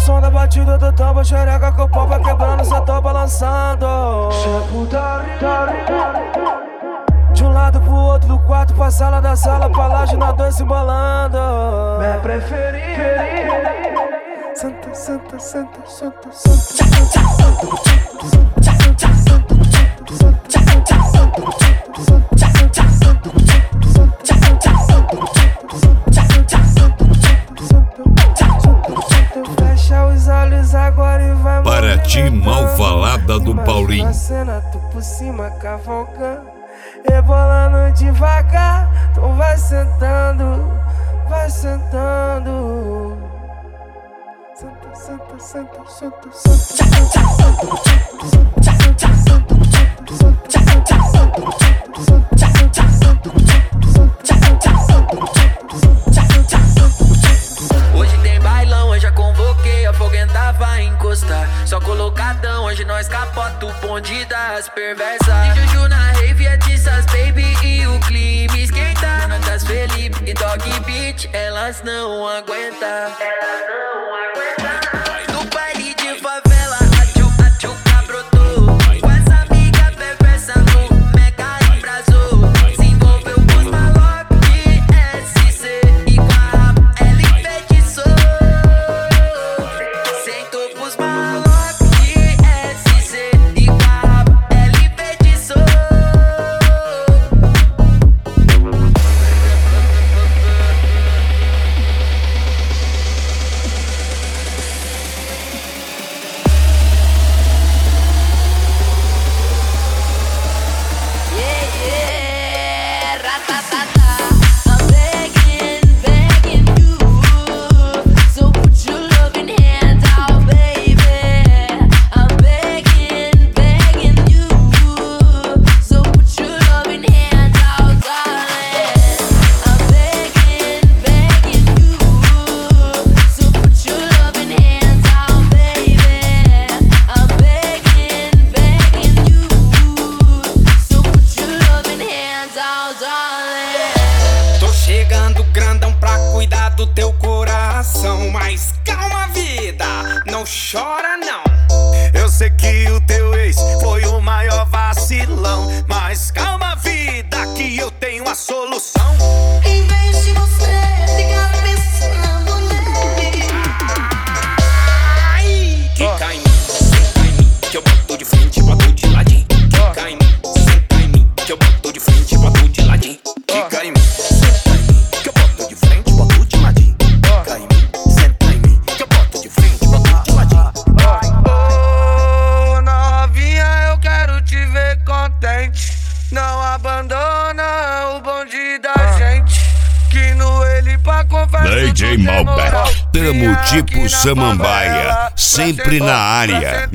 som da batida do tambo, xereca com o pau vai quebrando, só tô balançando. De um lado pro outro do quarto, pra sala da sala, pra laje, nós dois se embolando. Minha preferida. Santa, santa, santa, santa, santa. Fecha os olhos agora e vai. Para ti, mal falada do Paulinho. Cena, tu por cima cavalgando, rebolando devagar. Então vai sentando, vai sentando. Senta, senta, senta, senta, Hoje tem bailão, hoje já convoquei, a foguenta vai encostar. Só colocadão, hoje nós capota o bonde das perversas. E Juju na rave, é Tissas Baby e o clima esquenta. Natas Felipe e Dog Beat, elas não aguentam. No baile de favela, a tchuca brotou. Com essa amiga perversa no mega embrasou. Se envolveu com os malocos de SC e com a ela enfeitiçou. Sentou pros malocos de SC e com a ela enfeitiçou. Tô chegando grandão pra cuidar do teu coração. Mas calma, vida, não chora não. Eu sei que o teu ex foi o maior vacilão. Mas calma, vida, que eu tenho a solução. Em vez de você ficar pensando nele, Ai, quica em mim, senta em mim, que eu boto de frente, boto de ladinho. Quica em mim, senta em mim, que eu boto de frente, boto de ladinho. Quica em mim, senta em mim, que eu boto de frente, boto de ladinho. Quica em mim, senta em mim, que eu boto de frente, boto de ladinho. Ô, novinha, eu quero te ver contente. Não abandona o bonde da gente. Que no ele pra conversa DJ Malbec, tamo tipo Samambaia, sempre na área.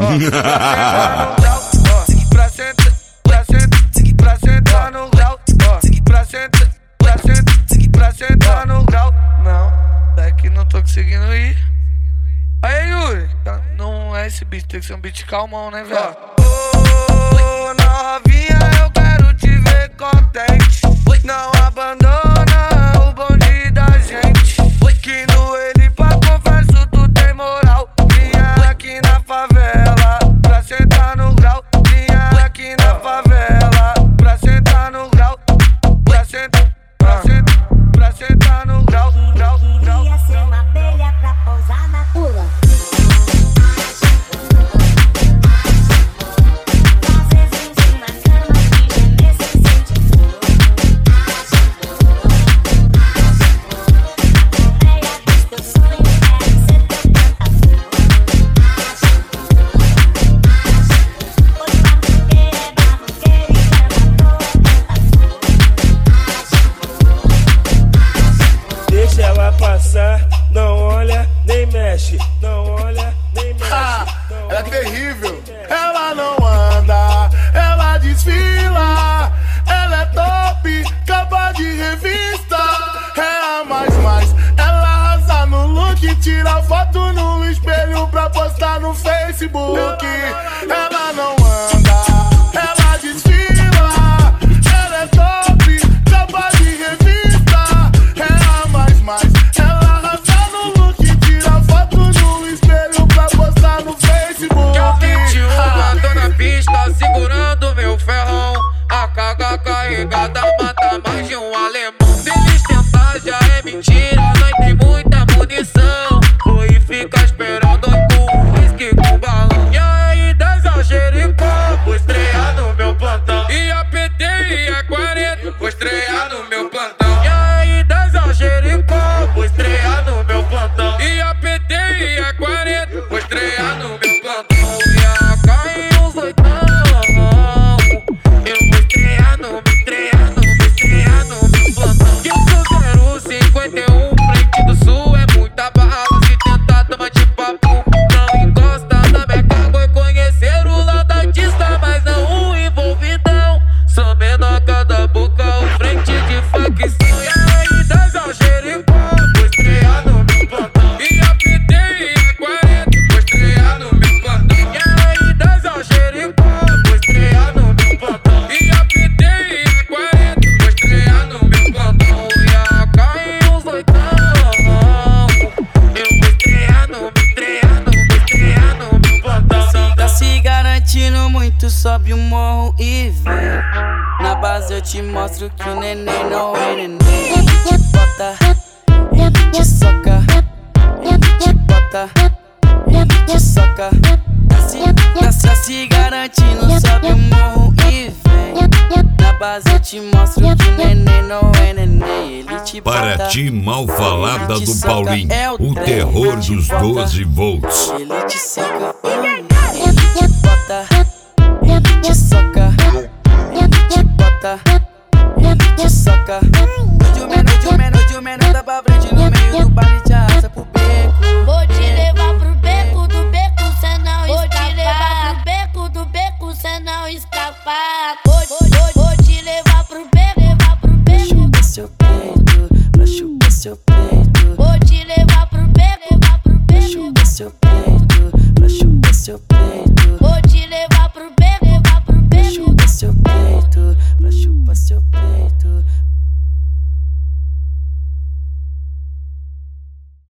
Pra sentar, pra sentar, pra sentar no grau. Pra sentar, pra sentar, pra sentar no grau. Não, é que não tô conseguindo ir. Aí, Yuri, não é esse beat, tem que ser um beat calmão, né, velho? Ô, novinha, eu quero te ver contente. Não abandona o bonde da gente. Que no ele pra converso tu tem moral. Vinha aqui na favela pra sentar no grau. Vinha aqui na favela pra sentar no grau. Pra sentar, pra sentar, pra sentar no grau, grau, grau. queria ser uma abelha pra pousar na pula. Fazer zinzim na cama e gemer sem sentir dor. Colmeia dos teus sonhos, quero ser teu cantador. Pois barroqueiro é barroqueiro e cantador é cantador. Deixa ela passar, não olha nem mexe, não olha nem mexe. Ela é terrível. Ela não anda, ela desfila. Ela é top, capa de revista. É a mais. Ela arrasa no look, tira foto no espelho pra postar no Facebook. Ela não anda, ela desfila. Ela é top, capa de revista. É a mais. Ela arrasa no look, tira foto no espelho sobe o morro e vem. Na base eu te mostro que o neném não é neném. Ele te bota, ele te soca, ele te bota, ele te soca. Tá se garantindo, sobe o morro e vem. Na base eu te mostro que o neném não é neném. Ele te bota, Para ti, mal falada do Paulinho, o terror dos 12 volts. ele te soca, ele te bota, ele te soca, ele te bota, ele te soca. Hoje o menor tá pra frente no meio do baile, te arrasta pro beco. Vou te levar pro beco do beco, cê não escapa. Vou te levar pro beco do beco, cê não escapa.